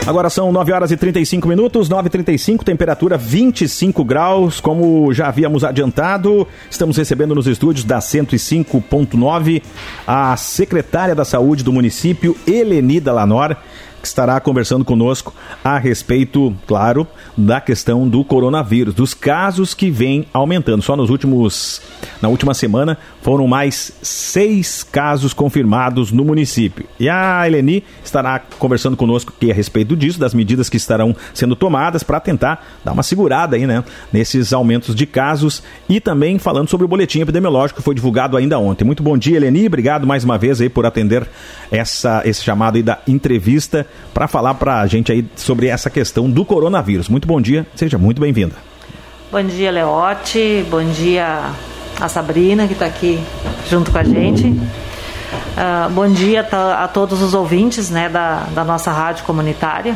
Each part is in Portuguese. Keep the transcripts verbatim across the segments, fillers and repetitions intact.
Agora são nove horas e trinta e cinco minutos, nove e trinta e cinco, temperatura vinte e cinco graus, como já havíamos adiantado. Estamos recebendo nos estúdios da cento e cinco ponto nove a secretária da Saúde do município, Eleni Dalanor, que estará conversando conosco a respeito, claro, da questão do coronavírus, dos casos que vêm aumentando. Só nos últimos, na última semana foram mais seis casos confirmados no município. E a Eleni estará conversando conosco aqui a respeito disso, das medidas que estarão sendo tomadas para tentar dar uma segurada aí, né, nesses aumentos de casos, e também falando sobre o boletim epidemiológico que foi divulgado ainda ontem. Muito bom dia, Eleni, obrigado mais uma vez aí por atender essa, esse chamado aí da entrevista para falar para a gente aí sobre essa questão do coronavírus. Muito bom dia, seja muito bem-vinda. Bom dia, Leote, bom dia a Sabrina, que está aqui junto com a gente. Uh, bom dia a, a todos os ouvintes, né, da, da nossa rádio comunitária.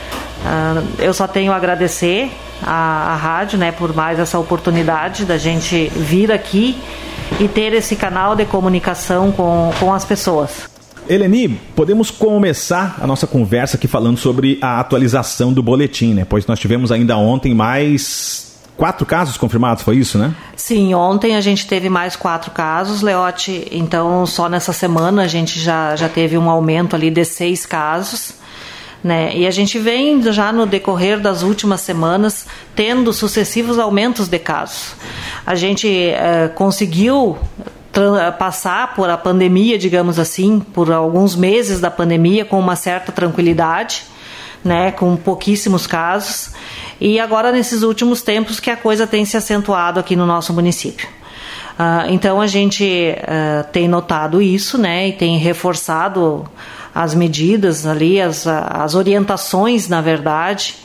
Uh, eu só tenho a agradecer a, a rádio, né, por mais essa oportunidade da gente vir aqui e ter esse canal de comunicação com, com as pessoas. Eleni, podemos começar a nossa conversa aqui falando sobre a atualização do boletim, né? Pois nós tivemos ainda ontem mais quatro casos confirmados, foi isso, né? Sim, ontem a gente teve mais quatro casos, Leote, então só nessa semana a gente já, já teve um aumento ali de seis casos, né? E a gente vem já no decorrer das últimas semanas tendo sucessivos aumentos de casos. A gente eh, conseguiu passar por a pandemia, digamos assim, por alguns meses da pandemia com uma certa tranquilidade, né, com pouquíssimos casos, e agora nesses últimos tempos que a coisa tem se acentuado aqui no nosso município. Uh, então a gente uh, tem notado isso, né, e tem reforçado as medidas ali, as, as orientações, na verdade,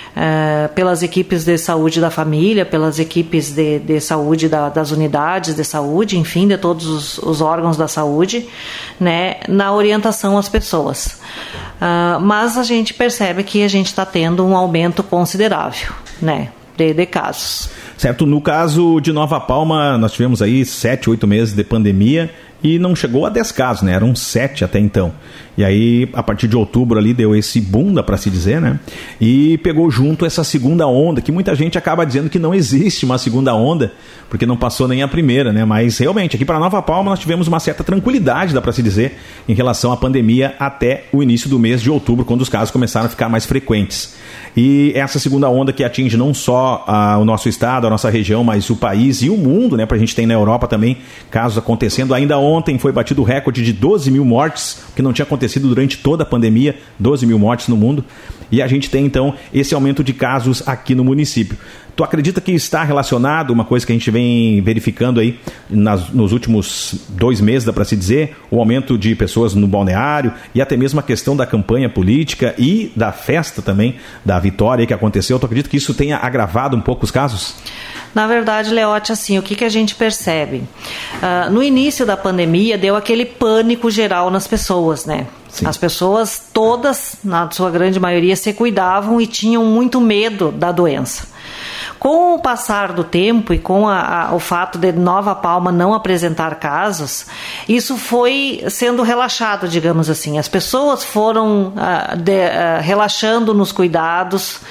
Uh, pelas equipes de saúde da família, pelas equipes de, de saúde da, das unidades de saúde, enfim, de todos os, os órgãos da saúde, né, na orientação às pessoas. Uh, mas a gente percebe que a gente está tendo um aumento considerável, né, de, de casos. Certo, no caso de Nova Palma, nós tivemos aí sete, oito meses de pandemia e não chegou a dez casos, né? Eram sete até então. E aí, a partir de outubro ali, deu esse boom, dá pra se dizer, né? E pegou junto essa segunda onda, que muita gente acaba dizendo que não existe uma segunda onda, porque não passou nem a primeira, né? Mas realmente, aqui para Nova Palma, nós tivemos uma certa tranquilidade, dá pra se dizer, em relação à pandemia até o início do mês de outubro, quando os casos começaram a ficar mais frequentes. E essa segunda onda que atinge não só ah, o nosso estado, a nossa região, mas o país e o mundo, né? Pra gente ter na Europa também casos acontecendo. Ainda ontem foi batido o recorde de doze mil mortes, que não tinha acontecido durante toda a pandemia, doze mil mortes no mundo. E a gente tem, então, esse aumento de casos aqui no município. Tu acredita que está relacionado, uma coisa que a gente vem verificando aí nas, nos últimos dois meses, dá para se dizer, o aumento de pessoas no balneário e até mesmo a questão da campanha política e da festa também, da vitória que aconteceu. Tu acredita que isso tenha agravado um pouco os casos? Na verdade, Leote, assim, o que, que a gente percebe? Uh, no início da pandemia, deu aquele pânico geral nas pessoas, né? Sim. As pessoas todas, na sua grande maioria, se cuidavam e tinham muito medo da doença. Com o passar do tempo e com a, a, o fato de Nova Palma não apresentar casos, isso foi sendo relaxado, digamos assim. As pessoas foram uh, de, uh, relaxando nos cuidados,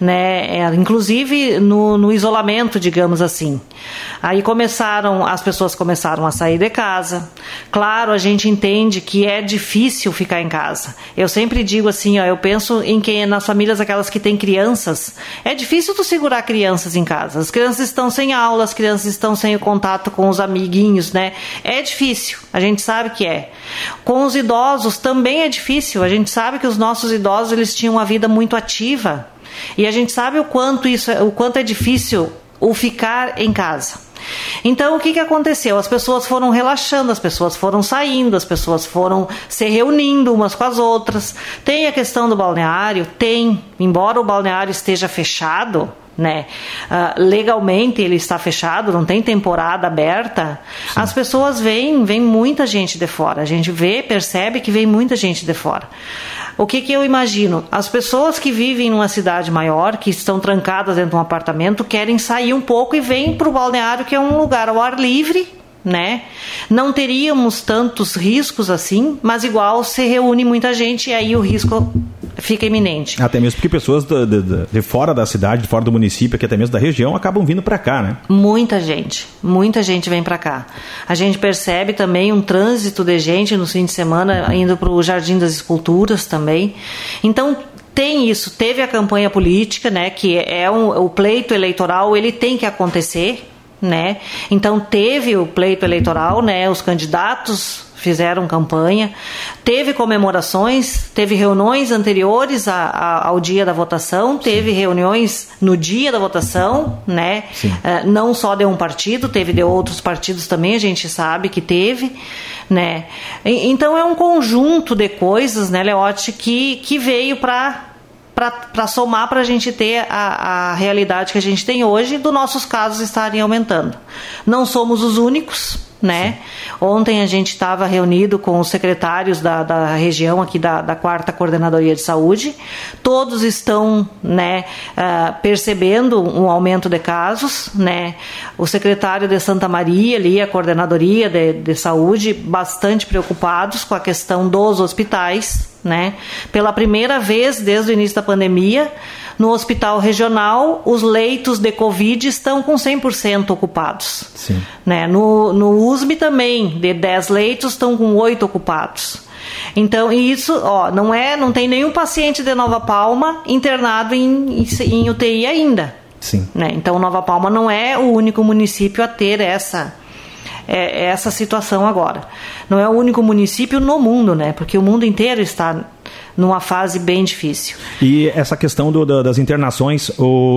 né, inclusive no, no isolamento, digamos assim. Aí começaram, as pessoas começaram a sair de casa. Claro, a gente entende que é difícil ficar em casa. Eu sempre digo assim, ó, eu penso em que nas famílias aquelas que têm crianças, é difícil tu segurar crianças em casa. As crianças estão sem aula, as crianças estão sem o contato com os amiguinhos, né? É difícil, a gente sabe que é. Com os idosos também é difícil. A gente sabe que os nossos idosos, eles tinham uma vida muito ativa. E a gente sabe o quanto isso, o quanto é difícil o ficar em casa. Então, o que, que aconteceu? As pessoas foram relaxando, as pessoas foram saindo, as pessoas foram se reunindo umas com as outras. Tem a questão do balneário? Tem. Embora o balneário esteja fechado, né? Uh, legalmente ele está fechado, não tem temporada aberta. Sim. As pessoas vêm, vem muita gente de fora. A gente vê, percebe que vem muita gente de fora. O que, que eu imagino? As pessoas que vivem numa cidade maior, que estão trancadas dentro de um apartamento, querem sair um pouco e vêm para o balneário, que é um lugar ao ar livre, né? Não teríamos tantos riscos assim, mas igual se reúne muita gente e aí o risco fica iminente. Até mesmo porque pessoas de, de, de fora da cidade, de fora do município, aqui até mesmo da região, acabam vindo para cá, né? Muita gente, muita gente vem para cá. A gente percebe também um trânsito de gente no fim de semana indo para o Jardim das Esculturas também. Então, tem isso, teve a campanha política, né, que é um, o pleito eleitoral, ele tem que acontecer, né? Então teve o pleito eleitoral, né, os candidatos fizeram campanha, teve comemorações, teve reuniões anteriores a, a, ao dia da votação, teve Sim. reuniões no dia da votação, né? Uh, não só de um partido, teve de outros partidos também, a gente sabe que teve, né? E, então é um conjunto de coisas, né, Leote, que, que veio para para somar para a gente ter a, a realidade que a gente tem hoje dos nossos casos estarem aumentando. Não somos os únicos, né? Sim. Ontem a gente estava reunido com os secretários da, da região aqui da, da quarta Coordenadoria de Saúde. Todos estão, né, uh, percebendo um aumento de casos, né? O secretário de Santa Maria, ali, a Coordenadoria de, de Saúde, bastante preocupados com a questão dos hospitais, né? Pela primeira vez desde o início da pandemia, no hospital regional, os leitos de Covid estão com cem por cento ocupados. Sim. Né? No, no U S M também, de dez leitos, estão com oito ocupados. Então, isso, ó, não, é, não tem nenhum paciente de Nova Palma internado em, em U T I ainda. Sim. Né? Então, Nova Palma não é o único município a ter essa... É essa situação agora. Não é o único município no mundo, né? Porque o mundo inteiro está numa fase bem difícil. E essa questão do, do, das internações,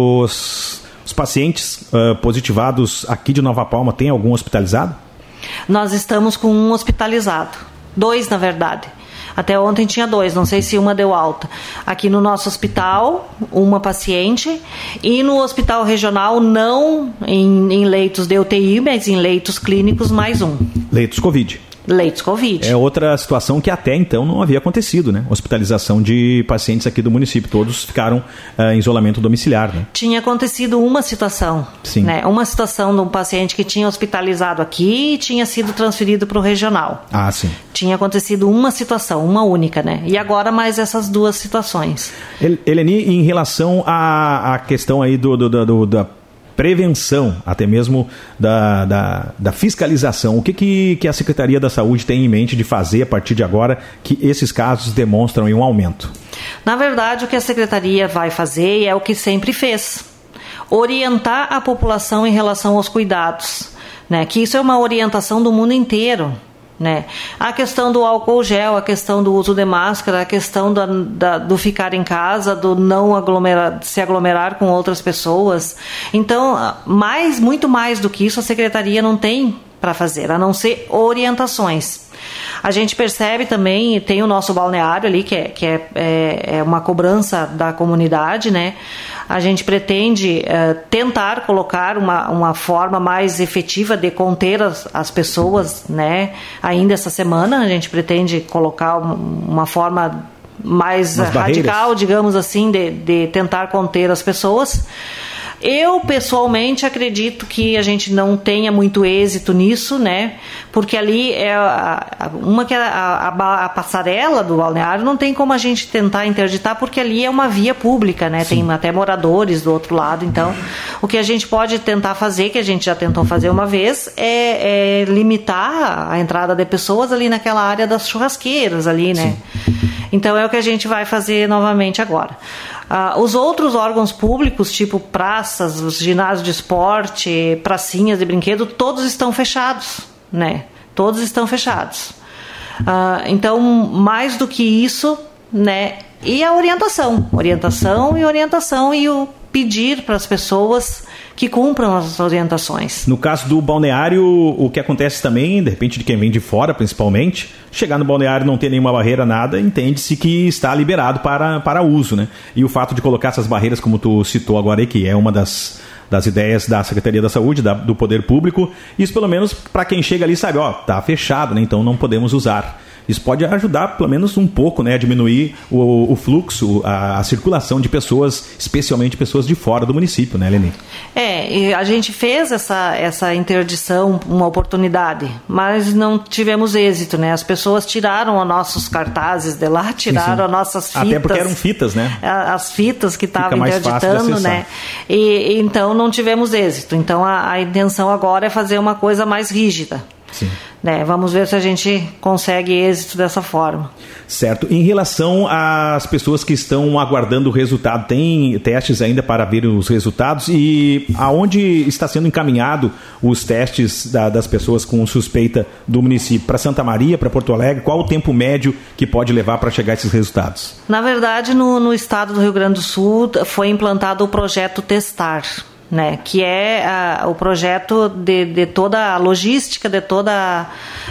os, os pacientes uh, positivados aqui de Nova Palma, tem algum hospitalizado? Nós estamos com um hospitalizado. Dois, na verdade. Até ontem tinha dois, não sei se uma deu alta. Aqui no nosso hospital, uma paciente, e no hospital regional, não em, em leitos de U T I, mas em leitos clínicos, mais um. Leitos Covid. Leitos Covid. É outra situação que até então não havia acontecido, né? Hospitalização de pacientes aqui do município. Todos ficaram uh, em isolamento domiciliar, né? Tinha acontecido uma situação. Sim. Né? Uma situação de um paciente que tinha hospitalizado aqui e tinha sido transferido para o regional. Ah, sim. Tinha acontecido uma situação, uma única, né? E agora mais essas duas situações. Eleni, em relação à, à questão aí do, do, do, do da prevenção, até mesmo da, da, da fiscalização. O que, que, que a Secretaria da Saúde tem em mente de fazer a partir de agora que esses casos demonstram um aumento? Na verdade, o que a Secretaria vai fazer é o que sempre fez. Orientar a população em relação aos cuidados, né? Que isso é uma orientação do mundo inteiro. Né? A questão do álcool gel, a questão do uso de máscara, a questão da, da, do ficar em casa, do não aglomerar, se aglomerar com outras pessoas. Então, mais, muito mais do que isso, a Secretaria não tem para fazer, a não ser orientações. A gente percebe também, tem o nosso balneário ali, que é, que é, é, é uma cobrança da comunidade, né? A gente pretende uh, tentar colocar uma, uma forma mais efetiva de conter as, as pessoas, né? Ainda essa semana a gente pretende colocar uma forma mais Nas radical, barreiras. digamos assim, de, de tentar conter as pessoas. Eu, pessoalmente, acredito que a gente não tenha muito êxito nisso, né? Porque ali é a, a, uma que a, a, a passarela do balneário não tem como a gente tentar interditar, porque ali é uma via pública, né? Sim. Tem até moradores do outro lado. Então, o que a gente pode tentar fazer, que a gente já tentou fazer uma vez, é, é limitar a entrada de pessoas ali naquela área das churrasqueiras ali, né? Sim. Então, é o que a gente vai fazer novamente agora. Uh, os outros órgãos públicos, tipo praças, os ginásios de esporte, pracinhas de brinquedo, todos estão fechados, né? Todos estão fechados. Uh, então, mais do que isso, né? E a orientação, orientação e orientação e o pedir para as pessoas que cumpram as orientações. No caso do balneário, o que acontece também, de repente de quem vem de fora principalmente, chegar no balneário não ter nenhuma barreira, nada, entende-se que está liberado para, para uso, né? E o fato de colocar essas barreiras, como tu citou agora aí, que é uma das, das ideias da Secretaria da Saúde, da, do Poder Público, isso pelo menos para quem chega ali sabe, ó, tá fechado, né? Então não podemos usar. isso pode ajudar pelo menos um pouco, né, a diminuir o, o fluxo, a, a circulação de pessoas, especialmente pessoas de fora do município, né, Leni? É, e a gente fez essa, essa interdição, uma oportunidade, mas não tivemos êxito, né? As pessoas tiraram os nossos cartazes de lá, tiraram sim, sim. as nossas fitas. Até porque eram fitas, né? As fitas que estavam interditando, né? E então não tivemos êxito. Então a, a intenção agora é fazer uma coisa mais rígida. Sim. Né, vamos ver se a gente consegue êxito dessa forma. Certo. Em relação às pessoas que estão aguardando o resultado, tem testes ainda para ver os resultados? E aonde está sendo encaminhado os testes da, das pessoas com suspeita do município? Para Santa Maria, para Porto Alegre? Qual o tempo médio que pode levar para chegar a esses resultados? Na verdade, no, no estado do Rio Grande do Sul foi implantado o projeto Testar. Né, que é a, o projeto de, de toda a logística, de toda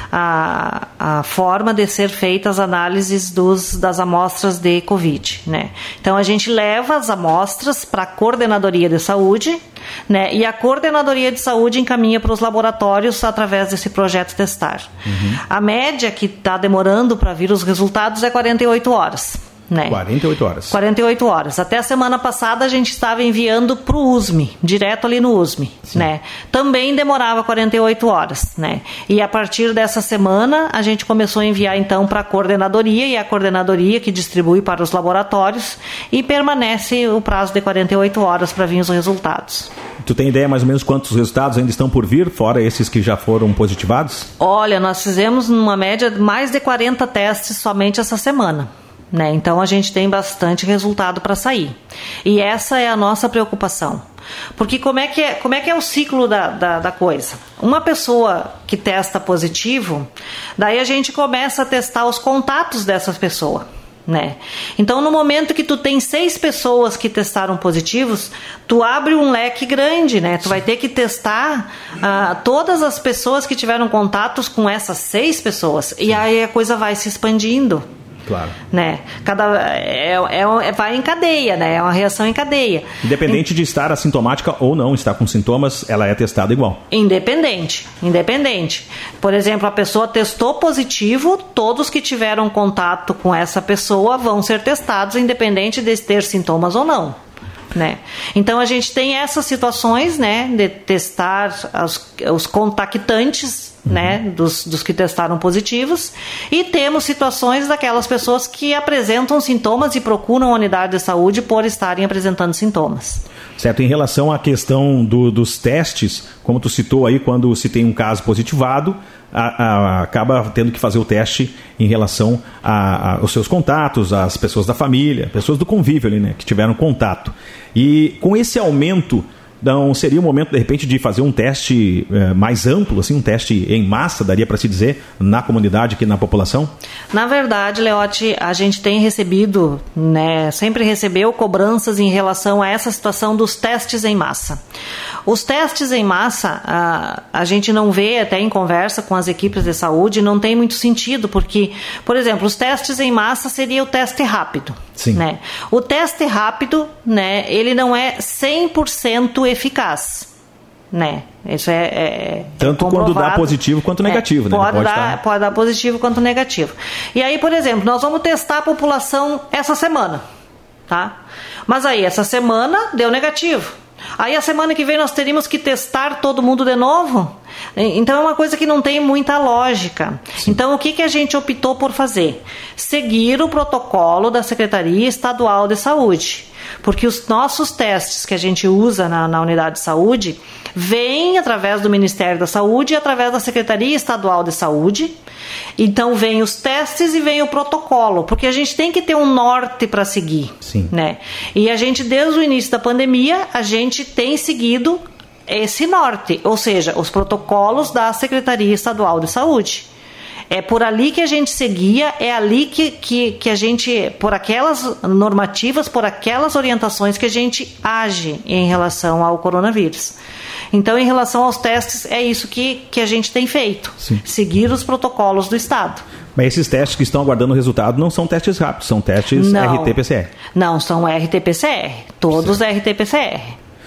a, a forma de ser feitas as análises dos, das amostras de Covid. Né. Então, a gente leva as amostras para a Coordenadoria de Saúde, né, e a Coordenadoria de Saúde encaminha para os laboratórios através desse projeto Testar. Uhum. A média que está demorando para vir os resultados é quarenta e oito horas. Né? quarenta e oito horas. quarenta e oito horas. Até a semana passada a gente estava enviando para o U S M, direto ali no U S M. Né? Também demorava quarenta e oito horas. Né? E a partir dessa semana a gente começou a enviar então para a coordenadoria, e a coordenadoria que distribui para os laboratórios, e permanece o prazo de quarenta e oito horas para vir os resultados. Tu tem ideia mais ou menos quantos resultados ainda estão por vir, fora esses que já foram positivados? Olha, nós fizemos numa média mais de quarenta testes somente essa semana. Né? Então a gente tem bastante resultado para sair. E essa é a nossa preocupação. Porque como é que é, como é, que é o ciclo da, da, da coisa? Uma pessoa que testa positivo, daí a gente começa a testar os contatos dessa pessoa. Né? Então no momento que tu tem seis pessoas que testaram positivos, tu abre um leque grande, né? Tu vai ter que testar uh, todas as pessoas que tiveram contatos com essas seis pessoas. E aí a coisa vai se expandindo. Claro. Né? Cada, é, é, vai em cadeia, né? É uma reação em cadeia. Independente de estar assintomática ou não, estar com sintomas, ela é testada igual. Independente, independente. Por exemplo, a pessoa testou positivo, todos que tiveram contato com essa pessoa vão ser testados, independente de ter sintomas ou não. Né? Então a gente tem essas situações, né, de testar as, os contactantes, uhum. né, dos, dos que testaram positivos, e temos situações daquelas pessoas que apresentam sintomas e procuram a unidade de saúde por estarem apresentando sintomas. Certo, em relação à questão do, dos testes, como tu citou aí, quando se tem um caso positivado, a, a, acaba tendo que fazer o teste em relação a, a, aos seus contatos, às pessoas da família, pessoas do convívio ali, né, que tiveram contato. E com esse aumento, não seria o momento, de repente, de fazer um teste é, mais amplo, assim, um teste em massa, daria para se dizer, na comunidade, aqui na população? Na verdade, Leote, a gente tem recebido, né, sempre recebeu cobranças em relação a essa situação dos testes em massa. Os testes em massa, a, a gente não vê, até em conversa com as equipes de saúde, não tem muito sentido, porque, por exemplo, os testes em massa seria o teste rápido. Sim. Né? O teste rápido, né, ele não é cem por cento eficaz. Né? Isso é, é tanto é quando dá positivo quanto negativo. É, né? pode, pode, dar, dar... pode dar positivo quanto negativo. E aí, por exemplo, nós vamos testar a população essa semana. Tá? Mas aí, essa semana deu negativo. Aí a semana que vem nós teríamos que testar todo mundo de novo? Então é uma coisa que não tem muita lógica. Sim. Então o que, que a gente optou por fazer? Seguir o protocolo da Secretaria Estadual de Saúde. Porque os nossos testes que a gente usa na, na unidade de saúde vêm através do Ministério da Saúde e através da Secretaria Estadual de Saúde. Então vem os testes e vem o protocolo, porque a gente tem que ter um norte para seguir. Sim. Né? E a gente, desde o início da pandemia, a gente tem seguido esse norte, ou seja, os protocolos da Secretaria Estadual de Saúde. É por ali que a gente seguia, é ali que, que, que a gente, por aquelas normativas, por aquelas orientações que a gente age em relação ao coronavírus. Então, em relação aos testes, é isso que, que a gente tem feito. Sim. Seguir os protocolos do Estado. Mas esses testes que estão aguardando o resultado não são testes rápidos, são testes não, R T P C R. Não, são R T P C R. Todos certo. R T P C R.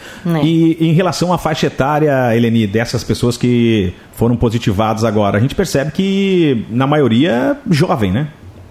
Né? E em relação à faixa etária, Eleni, dessas pessoas que foram positivadas agora, a gente percebe que, na maioria, jovem, né?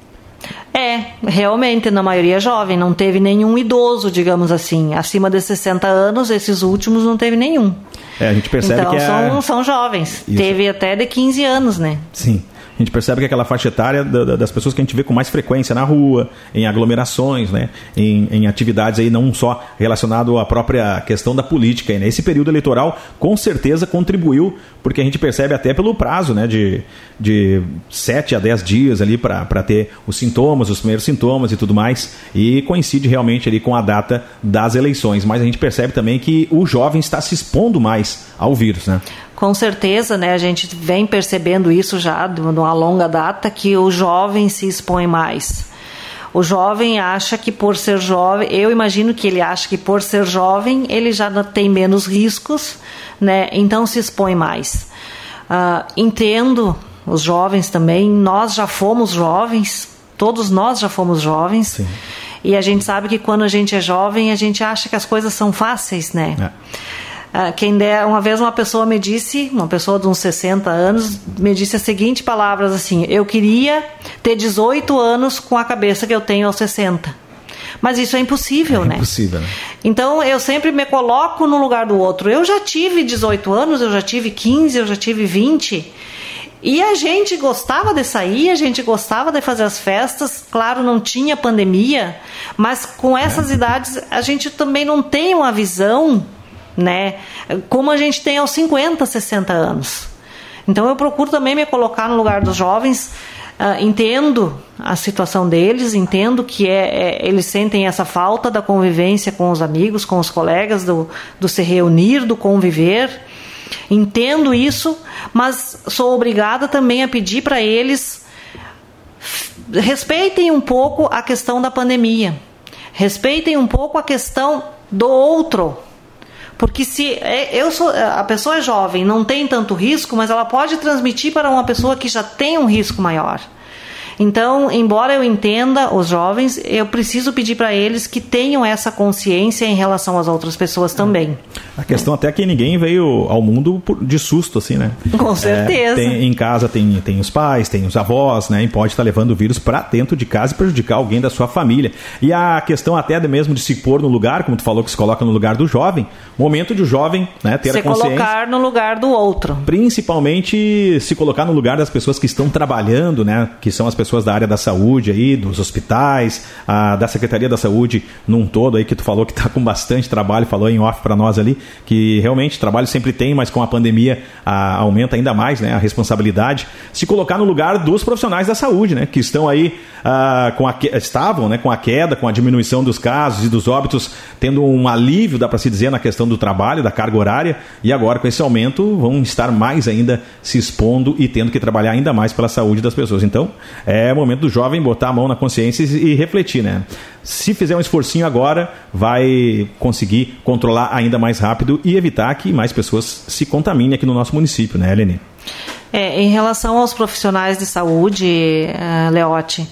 É, realmente, na maioria jovem, não teve nenhum idoso, digamos assim. Acima de sessenta anos, esses últimos não teve nenhum. É, a gente percebe então, que é... são, são jovens. Isso. Teve até de quinze anos, né? Sim. A gente percebe que aquela faixa etária das pessoas que a gente vê com mais frequência na rua, em aglomerações, né? em, em atividades aí não só relacionado à própria questão da política. Né? Esse período eleitoral com certeza contribuiu, porque a gente percebe até pelo prazo, né? de, de sete a dez dias ali para ter os sintomas, os primeiros sintomas e tudo mais, e coincide realmente ali com a data das eleições. Mas a gente percebe também que o jovem está se expondo mais ao vírus, né? Com certeza, né? A gente vem percebendo isso já de uma longa data, que o jovem se expõe mais. O jovem acha que por ser jovem, eu imagino que ele acha que por ser jovem, ele já tem menos riscos, né? Então se expõe mais. Uh, entendo os jovens também, nós já fomos jovens, todos nós já fomos jovens. Sim. E a gente sabe que quando a gente é jovem, a gente acha que as coisas são fáceis, né? É. Quem der, uma vez uma pessoa me disse, uma pessoa de uns sessenta anos, me disse as seguintes palavras assim: eu queria ter dezoito anos com a cabeça que eu tenho aos sessenta. Mas isso é impossível, é né? Impossível, né? Então eu sempre me coloco no lugar do outro. Eu já tive dezoito anos, eu já tive quinze, eu já tive vinte. E a gente gostava de sair, a gente gostava de fazer as festas. Claro, não tinha pandemia, mas com essas é. idades a gente também não tem uma visão, né, como a gente tem aos cinquenta, sessenta anos. Então eu procuro também me colocar no lugar dos jovens, uh, entendo a situação deles, entendo que é, é, eles sentem essa falta da convivência com os amigos, com os colegas, do, do se reunir, do conviver, entendo isso, mas sou obrigada também a pedir para eles respeitem um pouco a questão da pandemia, respeitem um pouco a questão do outro. Porque se eu sou, a pessoa é jovem, não tem tanto risco, mas ela pode transmitir para uma pessoa que já tem um risco maior. Então, embora eu entenda os jovens, eu preciso pedir para eles que tenham essa consciência em relação às outras pessoas também. A questão é. até que ninguém veio ao mundo de susto, assim, né? Com certeza. É, tem, em casa tem, tem os pais, tem os avós, né? E pode estar levando o vírus para dentro de casa e prejudicar alguém da sua família. E a questão até mesmo de se pôr no lugar, como tu falou que se coloca no lugar do jovem, momento de o jovem, né, ter se a consciência. Se colocar no lugar do outro. Principalmente se colocar no lugar das pessoas que estão trabalhando, né? Que são as pessoas pessoas da área da saúde aí, dos hospitais, a, da Secretaria da Saúde num todo aí, que tu falou que está com bastante trabalho, falou em off para nós ali, que realmente trabalho sempre tem, mas com a pandemia a, aumenta ainda mais, né, a responsabilidade. Se colocar no lugar dos profissionais da saúde, né, que estão aí, a, com a, estavam, né, com a queda, com a diminuição dos casos e dos óbitos, tendo um alívio, dá para se dizer, na questão do trabalho, da carga horária, e agora com esse aumento vão estar mais ainda se expondo e tendo que trabalhar ainda mais pela saúde das pessoas. Então, é momento do jovem botar a mão na consciência e, e refletir, né? Se fizer um esforcinho agora, vai conseguir controlar ainda mais rápido e evitar que mais pessoas se contaminem aqui no nosso município, né, Eleni? É, em relação aos profissionais de saúde, uh, Leote,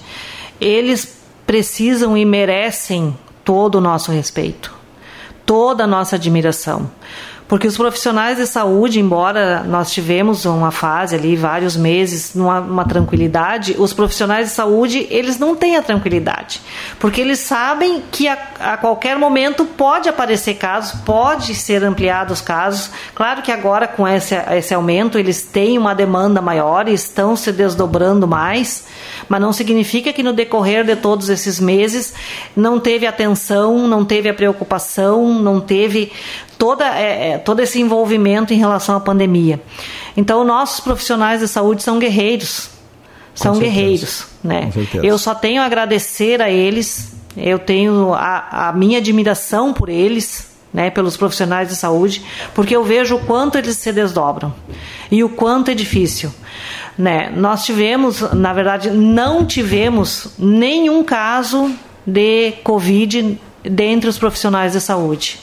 eles precisam e merecem todo o nosso respeito, toda a nossa admiração. Porque os profissionais de saúde, embora nós tivemos uma fase ali, vários meses, numa uma tranquilidade, os profissionais de saúde, eles não têm a tranquilidade. Porque eles sabem que a, a qualquer momento pode aparecer casos, pode ser ampliados casos. Claro que agora, com esse, esse aumento, eles têm uma demanda maior e estão se desdobrando mais, mas não significa que no decorrer de todos esses meses não teve atenção, não teve a preocupação, não teve toda, é, todo esse envolvimento em relação à pandemia. Então, nossos profissionais de saúde são guerreiros, são guerreiros, né? Eu só tenho a agradecer a eles, eu tenho a, a minha admiração por eles, né, pelos profissionais de saúde, porque eu vejo o quanto eles se desdobram e o quanto é difícil. Né? Nós tivemos, na verdade, não tivemos nenhum caso de Covid dentre os profissionais de saúde.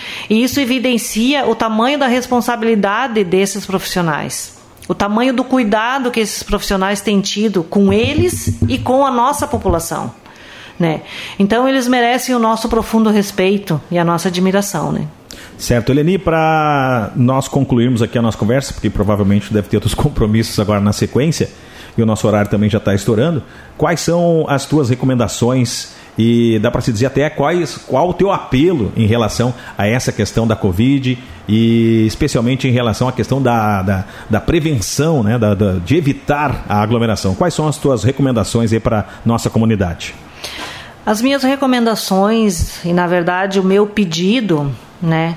E isso evidencia o tamanho da responsabilidade desses profissionais, o tamanho do cuidado que esses profissionais têm tido com eles e com a nossa população. né? Então eles merecem o nosso profundo respeito e a nossa admiração, né? Certo, Eleni, para nós concluirmos aqui a nossa conversa, porque provavelmente deve ter outros compromissos agora na sequência, e o nosso horário também já está estourando, quais são as tuas recomendações e dá para se dizer até quais, qual o teu apelo em relação a essa questão da Covid e especialmente em relação à questão da, da, da prevenção, né, da, da, de evitar a aglomeração. Quais são as tuas recomendações aí para a nossa comunidade? As minhas recomendações e, na verdade, o meu pedido, né,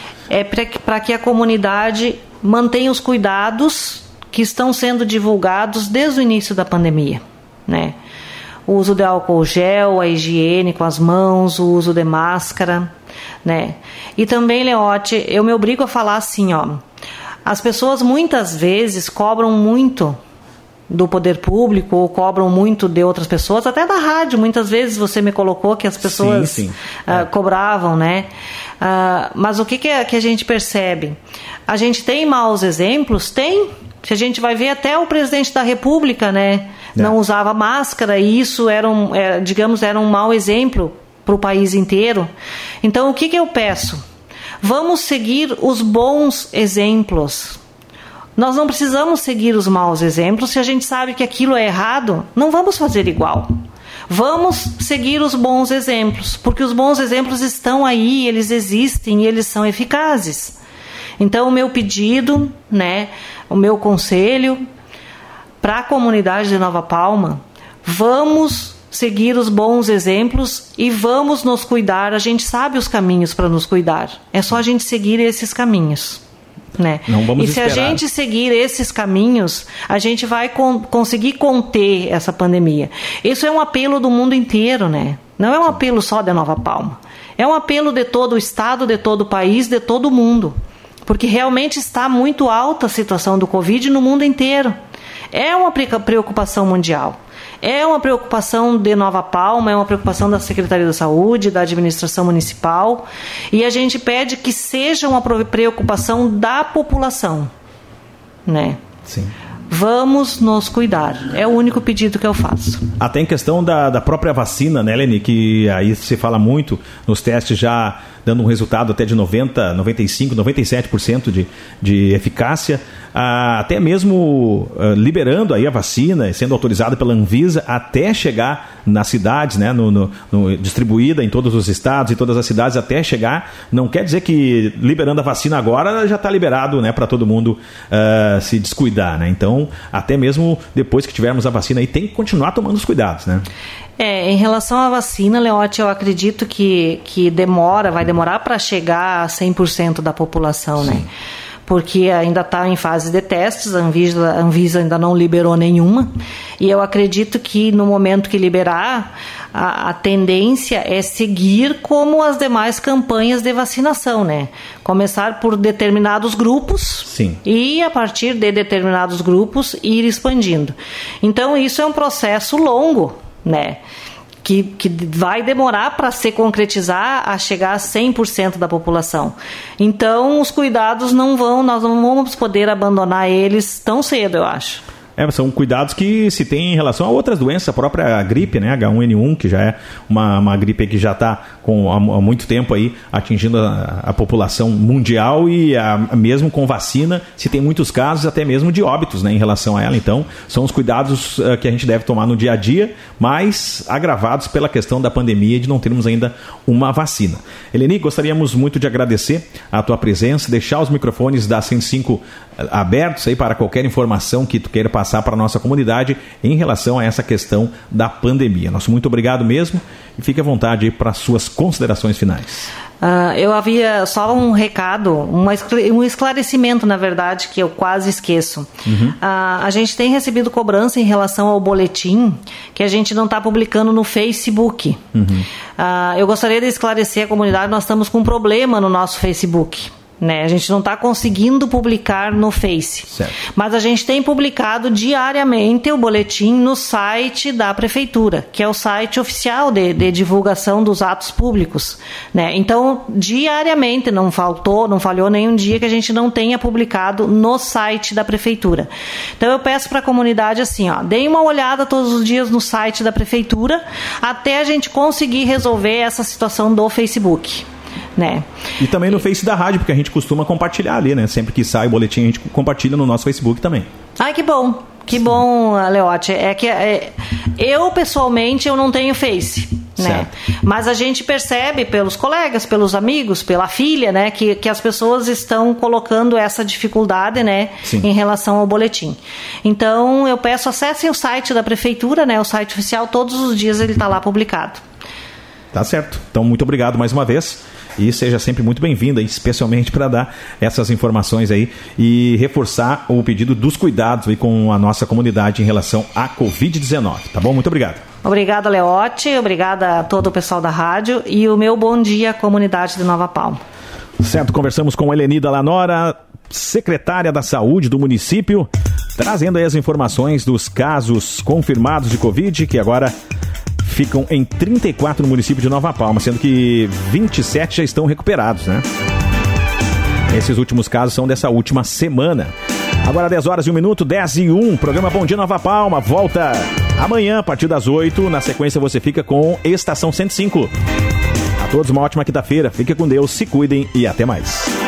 é para que a comunidade mantenha os cuidados que estão sendo divulgados desde o início da pandemia, né? O uso de álcool gel, a higiene com as mãos, o uso de máscara, né? E também, Leote, eu me obrigo a falar assim, ó, as pessoas muitas vezes cobram muito do poder público ou cobram muito de outras pessoas, até da rádio, muitas vezes você me colocou que as pessoas sim, sim. Uh, é. cobravam, né? Uh, mas o que, que, é, que a gente percebe? A gente tem maus exemplos? Tem. Se a gente vai ver até o presidente da República, né, é. não usava máscara e isso era um, é, digamos, era um mau exemplo para o país inteiro. Então, o que, que eu peço? Vamos seguir os bons exemplos. Nós não precisamos seguir os maus exemplos. Se a gente sabe que aquilo é errado, não vamos fazer igual. Vamos seguir os bons exemplos, porque os bons exemplos estão aí, eles existem e eles são eficazes. Então, o meu pedido, né, o meu conselho para a comunidade de Nova Palma, vamos seguir os bons exemplos e vamos nos cuidar. A gente sabe os caminhos para nos cuidar. É só a gente seguir esses caminhos, né? Não vamos e se esperar. A gente seguir esses caminhos, a gente vai con- conseguir conter essa pandemia. Isso é um apelo do mundo inteiro, né? Não é um apelo só de Nova Palma. É um apelo de todo o estado, de todo o país, de todo o mundo. Porque realmente está muito alta a situação do Covid no mundo inteiro. É uma preocupação mundial. É uma preocupação de Nova Palma, é uma preocupação da Secretaria da Saúde, da administração municipal. E a gente pede que seja uma preocupação da população, né? Sim. Vamos nos cuidar. É o único pedido que eu faço. Até em questão da, da própria vacina, né, Eleni? Que aí se fala muito nos testes já dando um resultado até de noventa, noventa e cinco, noventa e sete por cento de, de eficácia. Ah, até mesmo ah, liberando aí a vacina, sendo autorizada pela Anvisa até chegar nas cidades, né, no, no, no, distribuída em todos os estados e todas as cidades até chegar. Não quer dizer que liberando a vacina agora já está liberado, né, para todo mundo ah, se descuidar, né? Então, até mesmo depois que tivermos a vacina aí, tem que continuar tomando os cuidados, né? É, em relação à vacina, Leote, eu acredito que, que demora, vai demorar para chegar a cem por cento da população, sim, né? Porque ainda está em fase de testes, a Anvisa, a Anvisa ainda não liberou nenhuma, e eu acredito que no momento que liberar, a, a tendência é seguir como as demais campanhas de vacinação, né? Começar por determinados grupos, sim, e a partir de determinados grupos ir expandindo. Então isso é um processo longo, né? Que, que vai demorar para se concretizar a chegar a cem por cento da população. Então, os cuidados não vão, nós não vamos poder abandonar eles tão cedo, eu acho. É, são cuidados que se tem em relação a outras doenças, a própria gripe, né, agá um ene um, que já é uma, uma gripe que já está com, há, há muito tempo aí atingindo a, a população mundial e a, mesmo com vacina, se tem muitos casos até mesmo de óbitos, né, em relação a ela. Então, são os cuidados uh, que a gente deve tomar no dia a dia, mas agravados pela questão da pandemia e de não termos ainda uma vacina. Eleni, gostaríamos muito de agradecer a tua presença, deixar os microfones da cento e cinco abertos aí para qualquer informação que tu queira passar para a nossa comunidade em relação a essa questão da pandemia. Nosso muito obrigado mesmo e fique à vontade aí para suas considerações finais. Uh, eu havia só um recado, uma, um esclarecimento, na verdade, que eu quase esqueço. Uhum. Uh, a gente tem recebido cobrança em relação ao boletim que a gente não está publicando no Facebook. Uhum. Uh, eu gostaria de esclarecer a comunidade, nós estamos com um problema no nosso Facebook. né? A gente não está conseguindo publicar no Face. Certo. Mas a gente tem publicado diariamente o boletim no site da Prefeitura, que é o site oficial de, de divulgação dos atos públicos, né? Então, diariamente, não faltou, não falhou nenhum dia que a gente não tenha publicado no site da Prefeitura. Então, eu peço para a comunidade assim, ó, deem uma olhada todos os dias no site da Prefeitura até a gente conseguir resolver essa situação do Facebook. Né? E também no Face da rádio, porque a gente costuma compartilhar ali, né? Sempre que sai o boletim, a gente compartilha no nosso Facebook também. Ai, que bom, que Sim. bom, Leote. É que é, eu, pessoalmente, eu não tenho Face, né? Mas a gente percebe pelos colegas, pelos amigos, pela filha, né? Que, que as pessoas estão colocando essa dificuldade, né? Sim. Em relação ao boletim. Então, eu peço, acessem o site da Prefeitura, né? O site oficial, todos os dias ele está lá publicado. Tá certo. Então, muito obrigado mais uma vez. E seja sempre muito bem-vinda, especialmente para dar essas informações aí e reforçar o pedido dos cuidados aí com a nossa comunidade em relação à covid dezenove. Tá bom? Muito obrigado. Obrigada, Leote. Obrigada a todo o pessoal da rádio. E o meu bom dia à comunidade de Nova Palma. Certo, conversamos com Helenida Lanora, secretária da Saúde do município, trazendo aí as informações dos casos confirmados de Covid, que agora ficam em trinta e quatro no município de Nova Palma, sendo que vinte e sete já estão recuperados, né? Esses últimos casos são dessa última semana. Agora dez horas e um minuto, dez e um, programa Bom Dia Nova Palma, volta amanhã a partir das oito, na sequência você fica com Estação cento e cinco. A todos uma ótima quinta-feira, fiquem com Deus, se cuidem e até mais.